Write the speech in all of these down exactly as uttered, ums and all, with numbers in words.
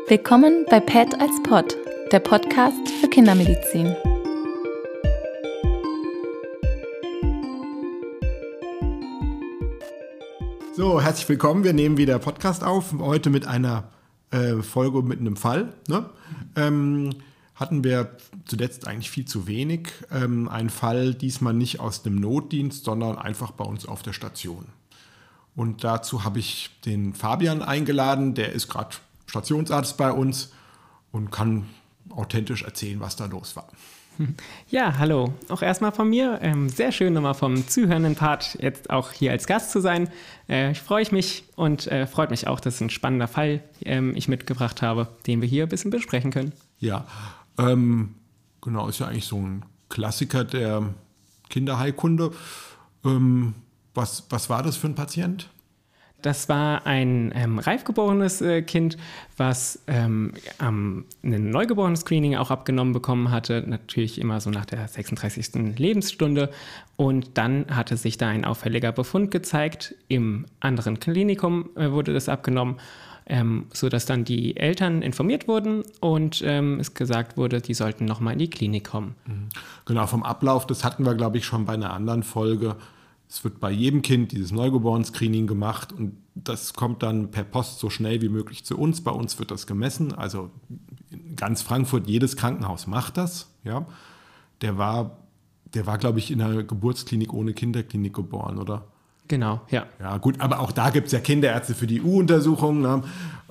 Willkommen bei Pet als Pod, der Podcast für Kindermedizin. So, herzlich willkommen. Wir nehmen wieder Podcast auf, heute mit einer äh, Folge mit einem Fall. Ne? Ähm, hatten wir zuletzt eigentlich viel zu wenig. Ähm, ein Fall diesmal nicht aus dem Notdienst, sondern einfach bei uns auf der Station. Und dazu habe ich den Fabian eingeladen, der ist gerade Stationsarzt bei uns und kann authentisch erzählen, was da los war. Ja, hallo. Auch erstmal von mir. Ähm, sehr schön, nochmal vom zuhörenden Part jetzt auch hier als Gast zu sein. Äh, ich freue mich und äh, freut mich auch, dass ein spannender Fall ähm, ich mitgebracht habe, den wir hier ein bisschen besprechen können. Ja, ähm, genau, ist ja eigentlich so ein Klassiker der Kinderheilkunde. Ähm, was, was war das für ein Patient? Das war ein ähm, reifgeborenes äh, Kind, was ähm, ähm, ein Neugeborenes-Screening auch abgenommen bekommen hatte, natürlich immer so nach der sechsunddreißigsten Lebensstunde. Und dann hatte sich da ein auffälliger Befund gezeigt. Im anderen Klinikum äh, wurde das abgenommen, ähm, sodass dann die Eltern informiert wurden und ähm, es gesagt wurde, die sollten nochmal in die Klinik kommen. Genau, vom Ablauf, das hatten wir, glaube ich, schon bei einer anderen Folge. Es wird bei jedem Kind dieses Neugeboren-Screening gemacht und das kommt dann per Post so schnell wie möglich zu uns. Bei uns wird das gemessen. Also in ganz Frankfurt, jedes Krankenhaus macht das. Ja. Der war, der war, glaube ich, in einer Geburtsklinik ohne Kinderklinik geboren, oder? Genau, ja. Ja, gut, aber auch da gibt es ja Kinderärzte für die U-Untersuchung. Ne?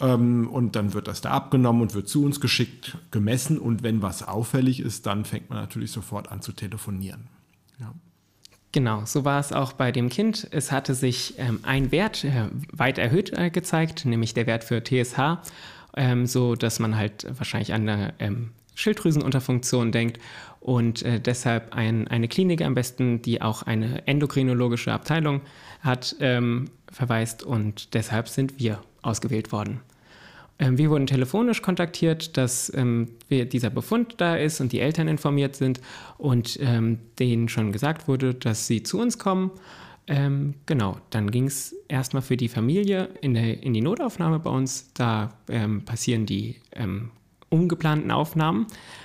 Und dann wird das da abgenommen und wird zu uns geschickt, gemessen. Und wenn was auffällig ist, dann fängt man natürlich sofort an zu telefonieren. Ja. Genau, so war es auch bei dem Kind. Es hatte sich ähm, ein Wert äh, weit erhöht äh, gezeigt, nämlich der Wert für T S H, ähm, so dass man halt wahrscheinlich an eine ähm, Schilddrüsenunterfunktion denkt und äh, deshalb ein, eine Klinik am besten, die auch eine endokrinologische Abteilung hat, ähm, verweist und deshalb sind wir ausgewählt worden. Ähm, wir wurden telefonisch kontaktiert, dass ähm, wir, dieser Befund da ist und die Eltern informiert sind und ähm, denen schon gesagt wurde, dass sie zu uns kommen. Ähm, genau, dann ging es erstmal für die Familie in, der, in die Notaufnahme bei uns. Da ähm, passieren die ähm, ungeplanten Aufnahmen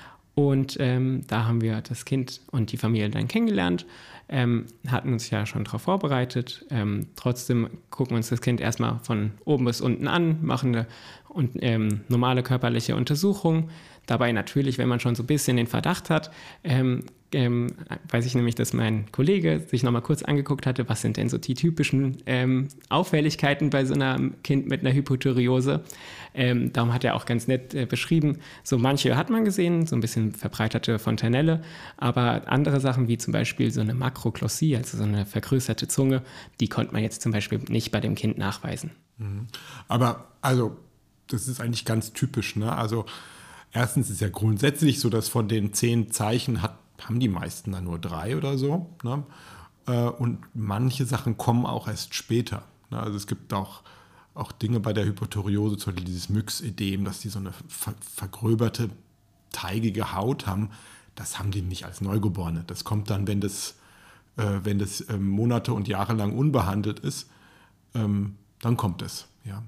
und ähm, da haben wir das Kind und die Familie dann kennengelernt. Ähm, hatten uns ja schon darauf vorbereitet. Ähm, trotzdem gucken wir uns das Kind erstmal von oben bis unten an, machen eine und, ähm, normale körperliche Untersuchung. Dabei natürlich, wenn man schon so ein bisschen den Verdacht hat, ähm, ähm, weiß ich nämlich, dass mein Kollege sich nochmal kurz angeguckt hatte, was sind denn so die typischen ähm, Auffälligkeiten bei so einem Kind mit einer Hypothyreose. Ähm, darum hat er auch ganz nett äh, beschrieben, so manche hat man gesehen, so ein bisschen verbreiterte Fontanelle, aber andere Sachen wie zum Beispiel so eine Makroglossie, also so eine vergrößerte Zunge, die konnte man jetzt zum Beispiel nicht bei dem Kind nachweisen. Mhm. Aber also, das ist eigentlich ganz typisch, ne? Also erstens ist ja grundsätzlich so, dass von den zehn Zeichen hat, haben die meisten dann nur drei oder so. Ne? Und manche Sachen kommen auch erst später. Ne? Also es gibt auch, auch Dinge bei der Hypothyreose, zum Beispiel dieses Myxödem, dass die so eine ver- vergröberte, teigige Haut haben. Das haben die nicht als Neugeborene. Das kommt dann, wenn das, äh, wenn das äh, Monate und Jahre lang unbehandelt ist, ähm, dann kommt es, ja.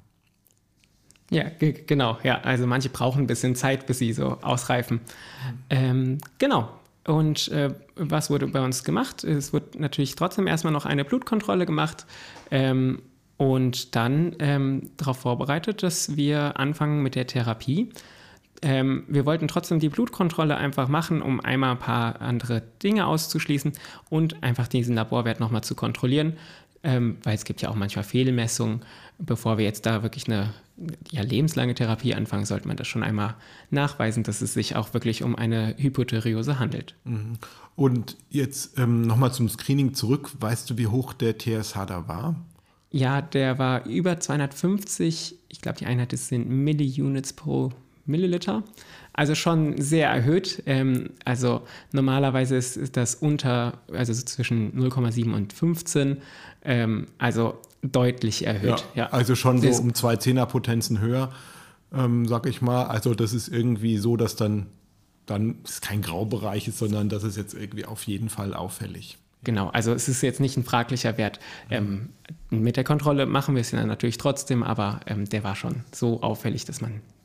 Ja, g- genau. Ja, also manche brauchen ein bisschen Zeit, bis sie so ausreifen. Mhm. Ähm, genau. Und äh, was wurde bei uns gemacht? Es wurde natürlich trotzdem erstmal noch eine Blutkontrolle gemacht ähm, und dann ähm, darauf vorbereitet, dass wir anfangen mit der Therapie. Ähm, wir wollten trotzdem die Blutkontrolle einfach machen, um einmal ein paar andere Dinge auszuschließen und einfach diesen Laborwert nochmal zu kontrollieren, ähm, weil es gibt ja auch manchmal Fehlmessungen. Bevor wir jetzt da wirklich eine ja, lebenslange Therapie anfangen, sollte man das schon einmal nachweisen, dass es sich auch wirklich um eine Hypothyreose handelt. Und jetzt ähm, nochmal zum Screening zurück. Weißt du, wie hoch der T S H da war? Ja, der war über zweihundertfünfzig. Ich glaube, die Einheit sind Milliunits pro Milliliter. Also schon sehr erhöht. Ähm, also normalerweise ist, ist das unter, also so zwischen null Komma sieben und fünfzehn. Ähm, also deutlich erhöht. Ja, ja. Also schon so das um zwei Zehnerpotenzen höher, ähm, sag ich mal. Also das ist irgendwie so, dass dann, dann es kein Graubereich ist, sondern das ist jetzt irgendwie auf jeden Fall auffällig. Genau, also es ist jetzt nicht ein fraglicher Wert. Ähm, mit der Kontrolle machen wir es ja natürlich trotzdem, aber ähm, der war schon so auffällig, dass man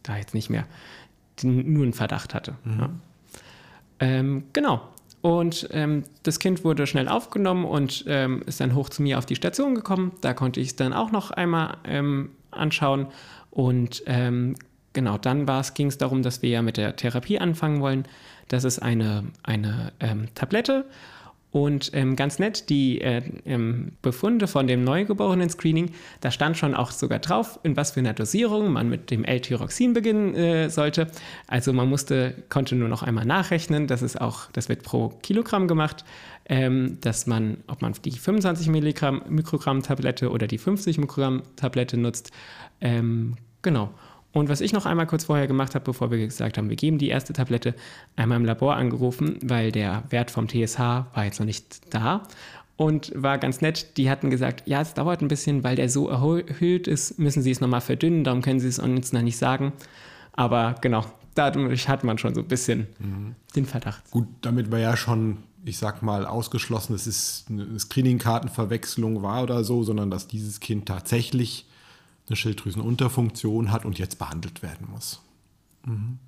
da jetzt nicht mehr den, nur einen Verdacht hatte. Mhm. Ja. Ähm, genau. Und ähm, das Kind wurde schnell aufgenommen und ähm, ist dann hoch zu mir auf die Station gekommen. Da konnte ich es dann auch noch einmal ähm, anschauen. Und ähm, genau, dann ging es darum, dass wir ja mit der Therapie anfangen wollen. Das ist eine, eine ähm, Tablette. Und ähm, ganz nett, die äh, ähm, Befunde von dem Neugeborenen-Screening, da stand schon auch sogar drauf, in was für einer Dosierung man mit dem L-Tyroxin beginnen äh, sollte. Also man musste, konnte nur noch einmal nachrechnen, das ist auch, das wird pro Kilogramm gemacht, ähm, dass man, ob man die fünfundzwanzig Milligramm Mikrogramm Tablette oder die fünfzig Mikrogramm Tablette nutzt. Ähm, genau. Und was ich noch einmal kurz vorher gemacht habe, bevor wir gesagt haben, wir geben die erste Tablette, einmal im Labor angerufen, weil der Wert vom T S H war jetzt noch nicht da und war ganz nett. Die hatten gesagt, ja, es dauert ein bisschen, weil der so erhöht ist, müssen Sie es nochmal verdünnen, darum können Sie es uns noch nicht sagen. Aber genau, dadurch hat man schon so ein bisschen mhm. den Verdacht. Gut, damit war ja schon, ich sag mal, ausgeschlossen, dass es eine Screening-Kartenverwechslung war oder so, sondern dass dieses Kind tatsächlich eine Schilddrüsenunterfunktion hat und jetzt behandelt werden muss. Mhm.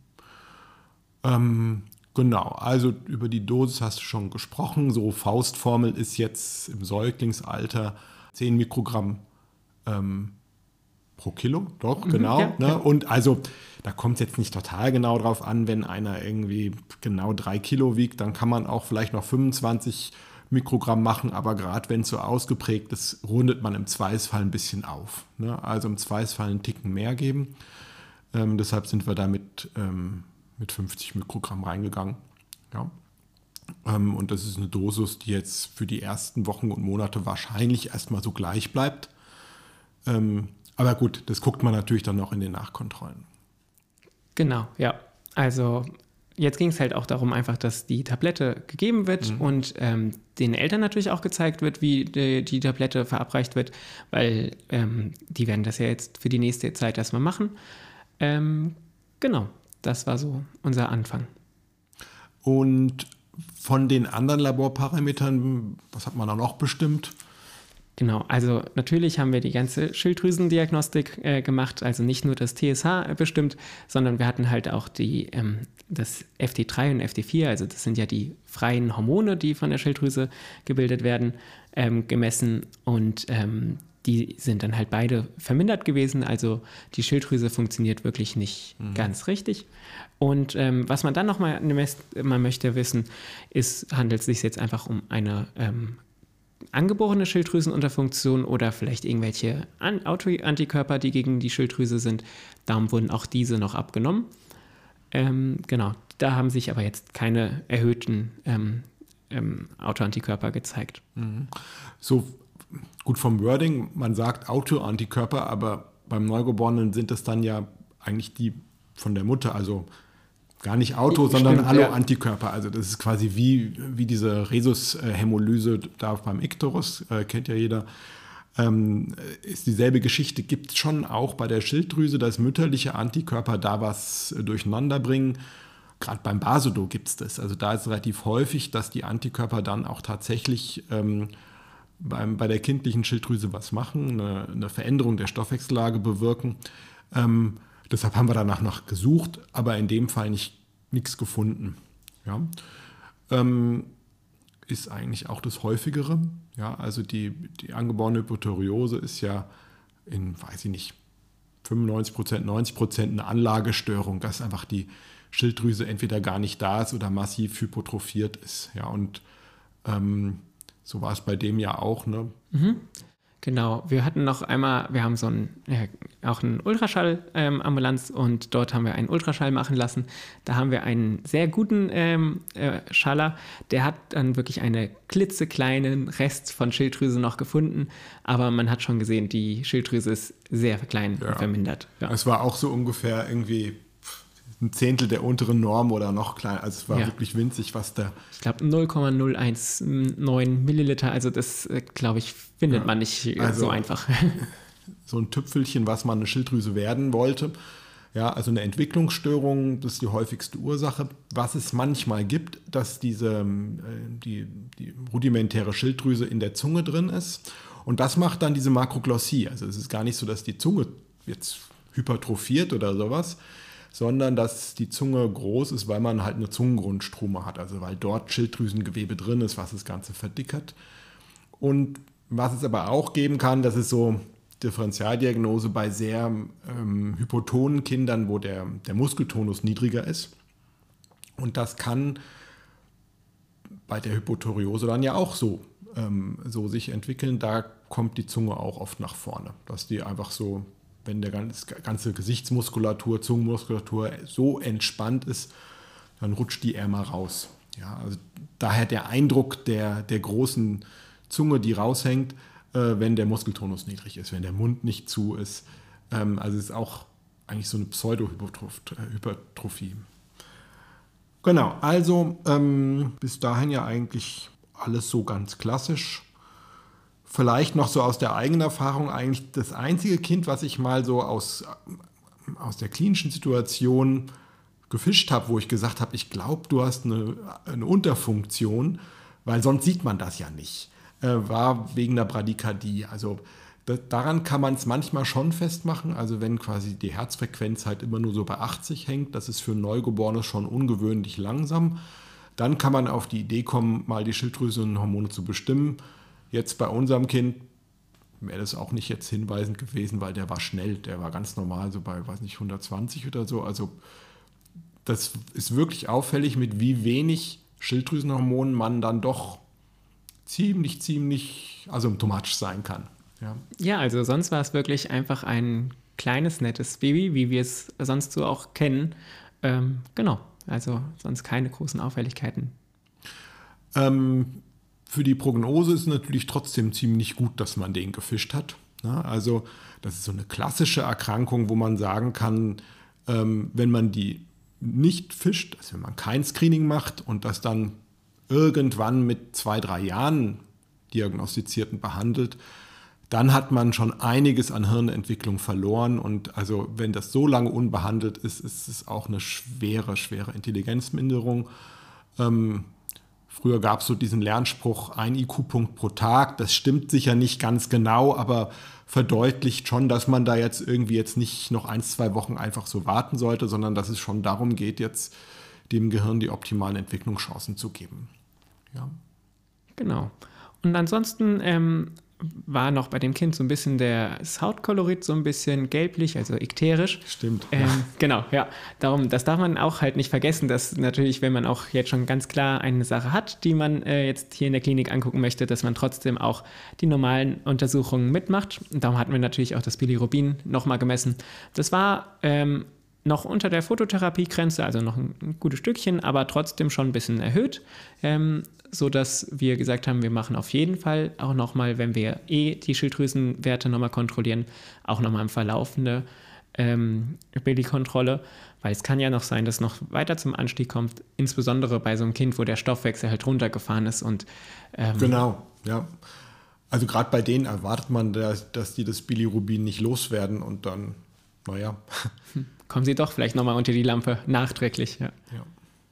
Ähm, genau, also über die Dosis hast du schon gesprochen. So Faustformel ist jetzt im Säuglingsalter zehn Mikrogramm ähm, pro Kilo, doch, mhm, genau. Ja, ne? ja. Und also da kommt es jetzt nicht total genau drauf an, wenn einer irgendwie genau drei Kilo wiegt, dann kann man auch vielleicht noch fünfundzwanzig Mikrogramm machen, aber gerade wenn es so ausgeprägt ist, rundet man im Zweifelsfall ein bisschen auf. Ne? Also im Zweifelsfall einen Ticken mehr geben. Ähm, deshalb sind wir da mit, ähm, mit fünfzig Mikrogramm reingegangen. Ja. Ähm, und das ist eine Dosis, die jetzt für die ersten Wochen und Monate wahrscheinlich erstmal so gleich bleibt. Ähm, aber gut, das guckt man natürlich dann noch in den Nachkontrollen. Genau, ja. Also jetzt ging es halt auch darum, einfach, dass die Tablette gegeben wird mhm. und ähm, den Eltern natürlich auch gezeigt wird, wie die, die Tablette verabreicht wird, weil ähm, die werden das ja jetzt für die nächste Zeit erstmal machen. Ähm, genau, das war so unser Anfang. Und von den anderen Laborparametern, was hat man da noch bestimmt? Genau, also natürlich haben wir die ganze Schilddrüsendiagnostik äh, gemacht, also nicht nur das T S H bestimmt, sondern wir hatten halt auch die, ähm, das F T drei und F T vier, also das sind ja die freien Hormone, die von der Schilddrüse gebildet werden, ähm, gemessen und ähm, die sind dann halt beide vermindert gewesen, also die Schilddrüse funktioniert wirklich nicht mhm. ganz richtig. Und ähm, was man dann nochmal man möchte wissen, ist, handelt es sich jetzt einfach um eine ähm, angeborene Schilddrüsenunterfunktion oder vielleicht irgendwelche An- Autoantikörper, die gegen die Schilddrüse sind. Darum wurden auch diese noch abgenommen. Ähm, genau, da haben sich aber jetzt keine erhöhten ähm, ähm, Autoantikörper gezeigt. Mhm. So gut vom Wording, man sagt Autoantikörper, aber beim Neugeborenen sind das dann ja eigentlich die von der Mutter, also gar nicht Auto, Stimmt, sondern Alloantikörper. Ja. Also das ist quasi wie, wie diese Rhesus-Hämolyse da beim Ikterus, äh, kennt ja jeder. Ähm, ist dieselbe Geschichte, gibt es schon auch bei der Schilddrüse, dass mütterliche Antikörper da was durcheinander bringen. Gerade beim Basedow gibt es das. Also da ist es relativ häufig, dass die Antikörper dann auch tatsächlich ähm, beim, bei der kindlichen Schilddrüse was machen, eine, eine Veränderung der Stoffwechsellage bewirken. Ähm, Deshalb haben wir danach noch gesucht, aber in dem Fall nicht nichts gefunden. Ja. Ähm, ist eigentlich auch das Häufigere. Ja, also die, die angeborene Hypothyreose ist ja in, weiß ich nicht, fünfundneunzig Prozent, neunzig Prozent eine Anlagestörung, dass einfach die Schilddrüse entweder gar nicht da ist oder massiv hypotrophiert ist. Ja, und ähm, so war es bei dem ja auch. Ne? Mhm. Genau, wir hatten noch einmal, wir haben so ein, äh, auch einen Ultraschall-Ambulanz ähm, und dort haben wir einen Ultraschall machen lassen. Da haben wir einen sehr guten ähm, äh, Schaller, der hat dann wirklich einen klitzekleinen Rest von Schilddrüse noch gefunden, aber man hat schon gesehen, die Schilddrüse ist sehr klein ja. und vermindert. Ja. Es war auch so ungefähr irgendwie ein Zehntel der unteren Norm oder noch kleiner. Also es war ja. wirklich winzig, was da... Ich glaube null Komma null eins neun Milliliter, also das, glaube ich, findet ja. man nicht also so einfach. So ein Tüpfelchen, was man eine Schilddrüse werden wollte. Ja, also eine Entwicklungsstörung, das ist die häufigste Ursache. Was es manchmal gibt, dass diese die, die rudimentäre Schilddrüse in der Zunge drin ist. Und das macht dann diese Makroglossie. Also es ist gar nicht so, dass die Zunge jetzt hypertrophiert oder sowas, sondern dass die Zunge groß ist, weil man halt eine Zungengrundstrume hat, also weil dort Schilddrüsengewebe drin ist, was das Ganze verdickert. Und was es aber auch geben kann, das ist so Differentialdiagnose bei sehr ähm, hypotonen Kindern, wo der, der Muskeltonus niedriger ist. Und das kann bei der Hypothoriose dann ja auch so, ähm, so sich entwickeln. Da kommt die Zunge auch oft nach vorne, dass die einfach so, wenn der ganze, ganze Gesichtsmuskulatur, Zungenmuskulatur so entspannt ist, dann rutscht die eher mal raus. Ja, also daher der Eindruck der, der großen Zunge, die raushängt, äh, wenn der Muskeltonus niedrig ist, wenn der Mund nicht zu ist. Ähm, also es ist auch eigentlich so eine Pseudo-Hypertrophie. Genau, also ähm, bis dahin ja eigentlich alles so ganz klassisch. Vielleicht noch so aus der eigenen Erfahrung, eigentlich das einzige Kind, was ich mal so aus, aus der klinischen Situation gefischt habe, wo ich gesagt habe, ich glaube, du hast eine, eine Unterfunktion, weil sonst sieht man das ja nicht, äh, war wegen der Bradykardie. Also das, daran kann man es manchmal schon festmachen, also wenn quasi die Herzfrequenz halt immer nur so bei achtzig hängt, das ist für ein Neugeborenes schon ungewöhnlich langsam, dann kann man auf die Idee kommen, mal die Schilddrüsenhormone zu bestimmen. Jetzt bei unserem Kind wäre das auch nicht jetzt hinweisend gewesen, weil der war schnell, der war ganz normal, so bei, weiß nicht, hundertzwanzig oder so. Also das ist wirklich auffällig, mit wie wenig Schilddrüsenhormonen man dann doch ziemlich, ziemlich asymptomatisch sein kann. Ja, ja, also sonst war es wirklich einfach ein kleines, nettes Baby, wie wir es sonst so auch kennen. Ähm, genau, also sonst keine großen Auffälligkeiten. Ähm, Für die Prognose ist es natürlich trotzdem ziemlich gut, dass man den gefischt hat. Also das ist so eine klassische Erkrankung, wo man sagen kann, wenn man die nicht fischt, also wenn man kein Screening macht und das dann irgendwann mit zwei, drei Jahren Diagnostizierten behandelt, dann hat man schon einiges an Hirnentwicklung verloren. Und also wenn das so lange unbehandelt ist, ist es auch eine schwere, schwere Intelligenzminderung. Ähm, Früher gab es so diesen Lernspruch, ein I Q-Punkt pro Tag. Das stimmt sicher nicht ganz genau, aber verdeutlicht schon, dass man da jetzt irgendwie jetzt nicht noch ein, zwei Wochen einfach so warten sollte, sondern dass es schon darum geht, jetzt dem Gehirn die optimalen Entwicklungschancen zu geben. Ja. Genau. Und ansonsten ähm, war noch bei dem Kind so ein bisschen das Hautkolorit so ein bisschen gelblich, also ikterisch. Stimmt. Ähm, ja. Genau, ja. Darum, das darf man auch halt nicht vergessen, dass natürlich, wenn man auch jetzt schon ganz klar eine Sache hat, die man äh, jetzt hier in der Klinik angucken möchte, dass man trotzdem auch die normalen Untersuchungen mitmacht. Und darum hatten wir natürlich auch das Bilirubin nochmal gemessen. Das war ähm, noch unter der Phototherapiegrenze, also noch ein, ein gutes Stückchen, aber trotzdem schon ein bisschen erhöht, ähm, sodass wir gesagt haben, wir machen auf jeden Fall auch nochmal, wenn wir eh die Schilddrüsenwerte nochmal kontrollieren, auch nochmal im Verlauf eine ähm, Billy-Kontrolle, weil es kann ja noch sein, dass es noch weiter zum Anstieg kommt, insbesondere bei so einem Kind, wo der Stoffwechsel halt runtergefahren ist. Und, ähm, genau, ja. Also gerade bei denen erwartet man, dass, dass die das Bilirubin nicht loswerden und dann, naja. Kommen sie doch vielleicht nochmal unter die Lampe, nachträglich. Ja. Ja.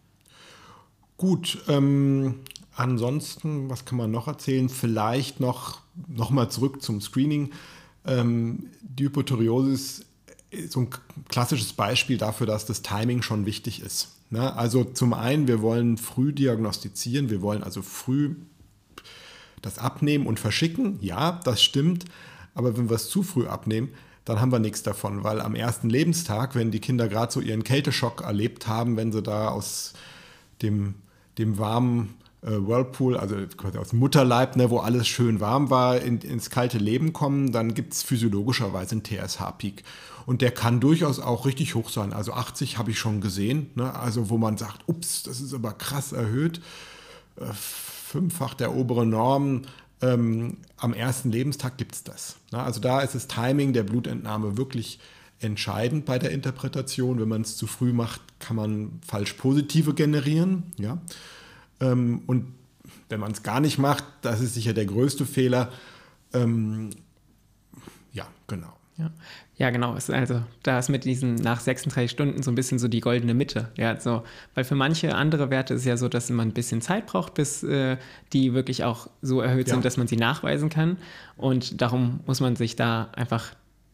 Gut, ähm, ansonsten, was kann man noch erzählen? Vielleicht noch, noch mal zurück zum Screening. Ähm, die Hypothoriose ist so ein klassisches Beispiel dafür, dass das Timing schon wichtig ist. Ne? Also zum einen, wir wollen früh diagnostizieren, wir wollen also früh das abnehmen und verschicken. Ja, das stimmt, aber wenn wir es zu früh abnehmen, dann haben wir nichts davon, weil am ersten Lebenstag, wenn die Kinder gerade so ihren Kälteschock erlebt haben, wenn sie da aus dem, dem warmen äh, Whirlpool, also quasi aus dem Mutterleib, ne, wo alles schön warm war, in, ins kalte Leben kommen, dann gibt es physiologischerweise einen T S H-Peak. Und der kann durchaus auch richtig hoch sein. Also achtzig habe ich schon gesehen, ne, also wo man sagt, ups, das ist aber krass erhöht, äh, fünffach der oberen Norm. Ähm, am ersten Lebenstag gibt es das. Na, also da ist das Timing der Blutentnahme wirklich entscheidend bei der Interpretation. Wenn man es zu früh macht, kann man falsch positive generieren. Ja? Ähm, und wenn man es gar nicht macht, das ist sicher der größte Fehler. Ähm, ja, genau. Ja. Ja, genau. Also da ist mit diesen nach sechsunddreißig Stunden so ein bisschen so die goldene Mitte. Ja, so, weil für manche andere Werte ist es ja so, dass man ein bisschen Zeit braucht, bis äh, die wirklich auch so erhöht ja. sind, dass man sie nachweisen kann. Und darum muss man sich da einfach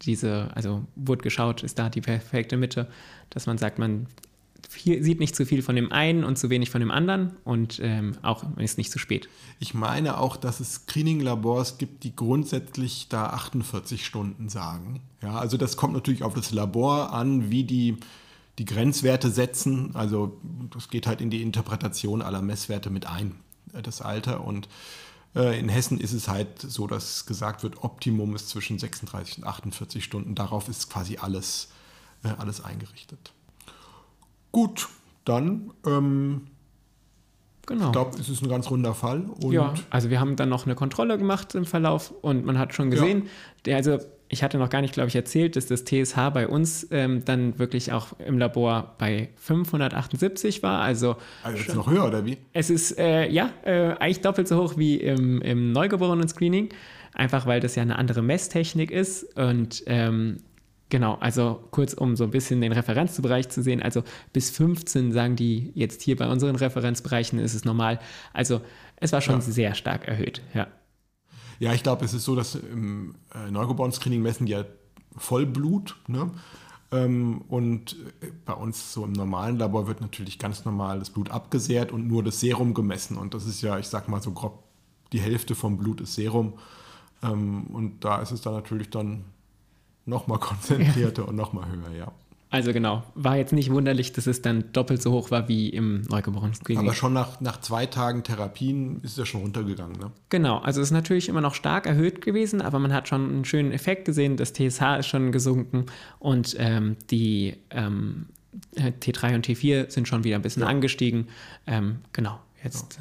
diese, also wurde geschaut, ist da die perfekte Mitte, dass man sagt, man viel, sieht nicht zu viel von dem einen und zu wenig von dem anderen und ähm, auch man ist nicht zu spät. Ich meine auch, dass es Screening-Labors gibt, die grundsätzlich da achtundvierzig Stunden sagen. Ja, also das kommt natürlich auf das Labor an, wie die die Grenzwerte setzen. Also das geht halt in die Interpretation aller Messwerte mit ein, das Alter. Und äh, in Hessen ist es halt so, dass gesagt wird, Optimum ist zwischen sechsunddreißig und achtundvierzig Stunden. Darauf ist quasi alles, äh, alles eingerichtet. Gut, dann ähm, genau. Ich glaube, es ist ein ganz runder Fall. Und ja, also wir haben dann noch eine Kontrolle gemacht im Verlauf und man hat schon gesehen, ja. der, also ich hatte noch gar nicht, glaube ich, erzählt, dass das T S H bei uns ähm, dann wirklich auch im Labor bei fünfhundertachtundsiebzig war. Also, also jetzt noch höher, oder wie? Es ist, äh, ja, äh, eigentlich doppelt so hoch wie im, im Neugeborenen-Screening, einfach weil das ja eine andere Messtechnik ist und ähm, genau, also kurz, um so ein bisschen den Referenzbereich zu sehen, also bis fünfzehn sagen die jetzt hier bei unseren Referenzbereichen ist es normal. Also es war schon ja. sehr stark erhöht, ja. Ja, ich glaube, es ist so, dass im äh, Neugeborenen-Screening messen die ja Vollblut, ne? Ähm, und bei uns so im normalen Labor wird natürlich ganz normal das Blut abgesehrt und nur das Serum gemessen. Und das ist ja, ich sag mal so grob, die Hälfte vom Blut ist Serum. Ähm, und da ist es dann natürlich dann nochmal konzentrierter ja. und nochmal höher, ja. Also genau, war jetzt nicht wunderlich, dass es dann doppelt so hoch war wie im Neugeborenen-Screening. Aber schon nach, nach zwei Tagen Therapien ist es ja schon runtergegangen, ne? Genau, also es ist natürlich immer noch stark erhöht gewesen, aber man hat schon einen schönen Effekt gesehen, das T S H ist schon gesunken und ähm, die ähm, T drei und T vier sind schon wieder ein bisschen ja. angestiegen. Ähm, genau, jetzt... Ja.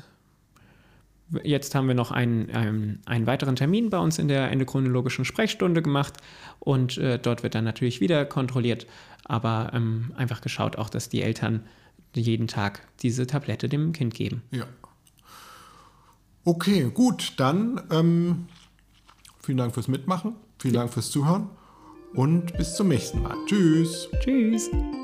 Jetzt haben wir noch einen, einen, einen weiteren Termin bei uns in der endokrinologischen Sprechstunde gemacht und äh, dort wird dann natürlich wieder kontrolliert, aber ähm, einfach geschaut auch, dass die Eltern jeden Tag diese Tablette dem Kind geben. Ja. Okay, gut, dann ähm, vielen Dank fürs Mitmachen, vielen ja. Dank fürs Zuhören und bis zum nächsten Mal. Tschüss. Tschüss.